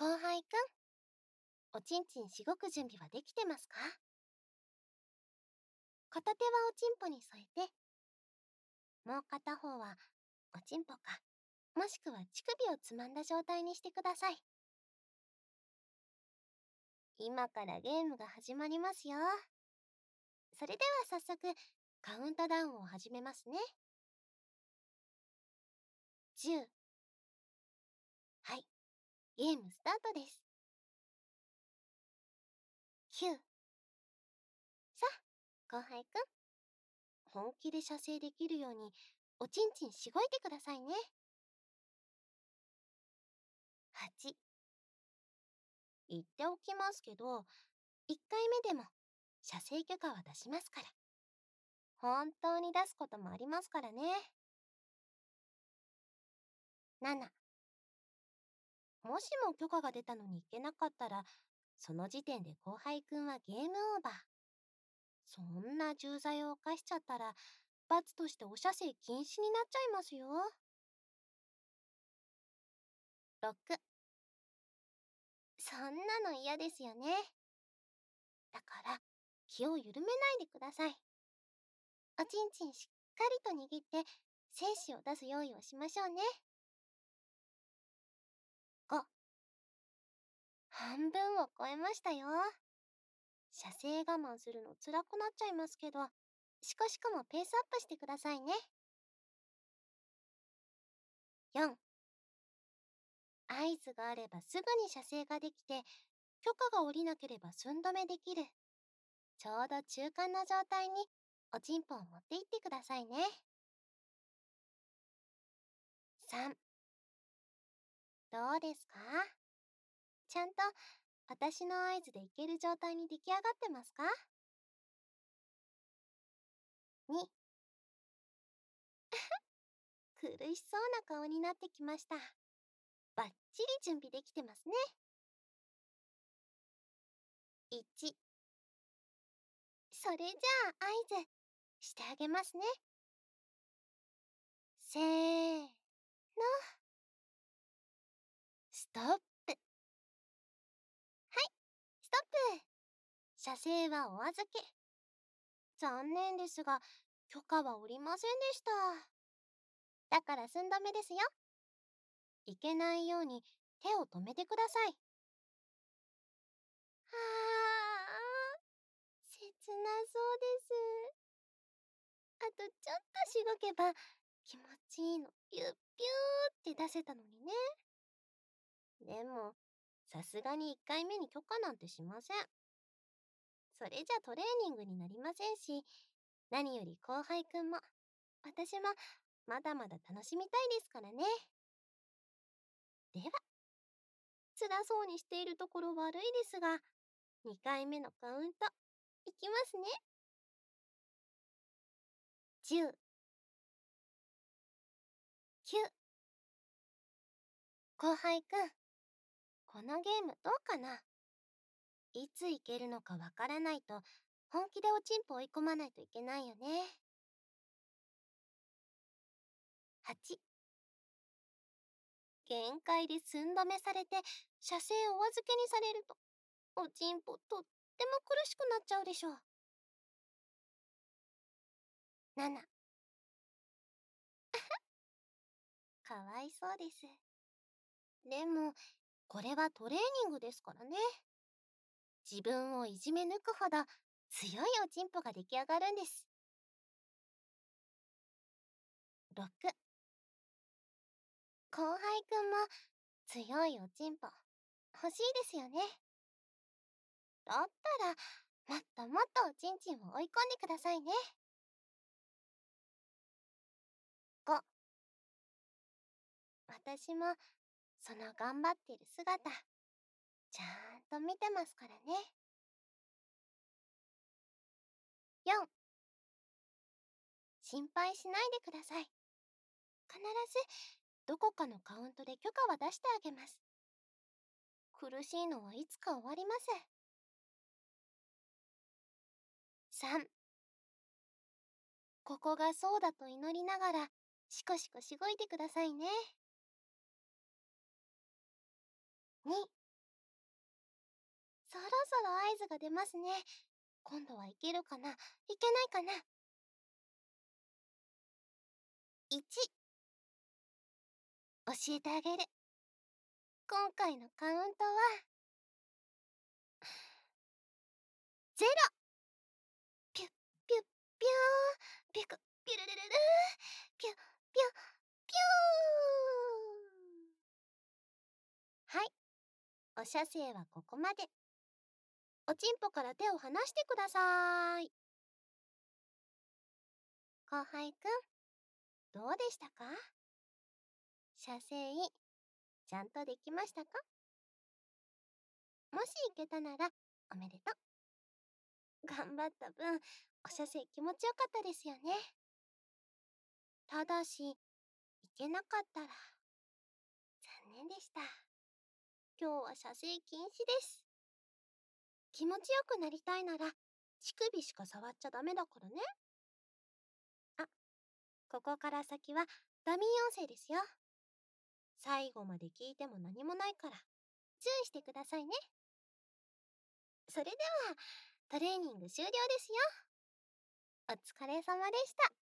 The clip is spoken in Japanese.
後輩くん、おちんちんしごく準備はできてますか？片手はおちんぽに添えて、もう片方はおちんぽか、もしくは乳首をつまんだ状態にしてください。今からゲームが始まりますよ。それでは早速、カウントダウンを始めますね。10。はい、ゲームスタートです。9。さあ、後輩くん、本気で射精できるように、おちんちんしごいてくださいね。8。言っておきますけど、1回目でも射精許可は出しますから。本当に出すこともありますからね。7。もしも許可が出たのに行けなかったら、その時点で後輩くんはゲームオーバー。そんな重罪を犯しちゃったら、罰としてお射精禁止になっちゃいますよ。6。そんなの嫌ですよね。だから、気を緩めないでください。おちんちんしっかりと握って、精子を出す用意をしましょうね。5。半分を超えましたよ。射精我慢するの辛くなっちゃいますけど、しこしこもペースアップしてくださいね。4。合図があればすぐに射精ができて、許可が下りなければ寸止めできる。ちょうど中間の状態におちんぽを持っていってくださいね。3。どうですか？ちゃんと私の合図でいける状態に出来上がってますか？ 2。苦しそうな顔になってきました。バッチリ準備できてますね。1。それじゃあ合図してあげますね。せーの、ストップ。はい、ストップ。射精はお預け。残念ですが、許可は下りませんでした。だから寸止めですよ。いけないように手を止めてください。はあ、切なそうです。あとちょっとしごけば気持ちいいのピュッピューって出せたのにね。でも、さすがに1回目に許可なんてしません。それじゃトレーニングになりませんし、何より後輩くんも、私もまだまだ楽しみたいですからね。では、辛そうにしているところ悪いですが、2回目のカウント、いきますね。10、9。後輩くん、このゲームどうかな？いついけるのかわからないと、本気でおちんぽ追い込まないといけないよね。8。限界で寸止めされて、射精お預けにされると、おちんぽとっても苦しくなっちゃうでしょう。7。かわいそうです。でも、これはトレーニングですからね。自分をいじめ抜くほど強いおちんぽが出来上がるんです。6。後輩くんも強いおちんぽ欲しいですよね。だったら、もっともっとおちんちんを追い込んでくださいね。5。私もその頑張ってる姿、ちゃんと見てますからね。4。心配しないでください。必ずどこかのカウントで許可は出してあげます。苦しいのはいつか終わります。3。ここがそうだと祈りながら、しこしこしごいてくださいね。2。 そろ合図が出ますね。今度はいけるかな、いけないかな。1、教えてあげる。今回のカウントは、0。ピュッピュッピュー、ピュクピュルルルルー、ピュッピュッピュー。はい、お射精はここまで。おちんぽから手を離してください。後輩くん、どうでしたか？射精、ちゃんとできましたか？もしいけたなら、おめでとう。頑張った分、お射精気持ちよかったですよね。ただし、いけなかったら、残念でした。今日は射精禁止です。気持ちよくなりたいなら、乳首しか触っちゃダメだからね。あ、ここから先はダミー音声ですよ。最後まで聞いても何もないから、注意してくださいね。それでは、トレーニング終了ですよ。お疲れ様でした。